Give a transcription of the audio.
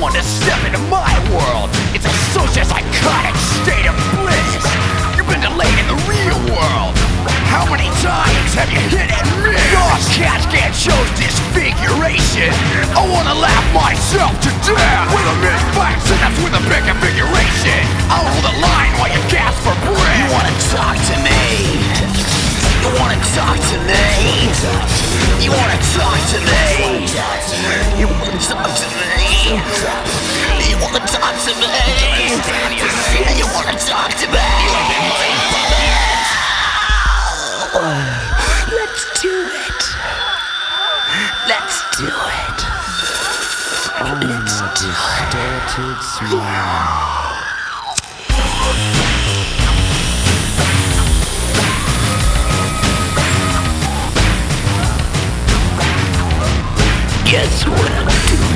want to step into my world. It's a social psychotic state of bliss. You've been delayed in the real world. How many times have you hit and missed? Your cats can't show disfiguration. I wanna laugh myself to death with a misfire synapse with a big configuration. I'll hold the line while you gasp for breath. You wanna talk to me? You wanna talk to me? You wanna talk to me? You wanna talk to me? You wanna talk to me? You wanna talk to me? Let's do it. Let's do it. Let's do it. Distorted smile. Guess what I'm doing?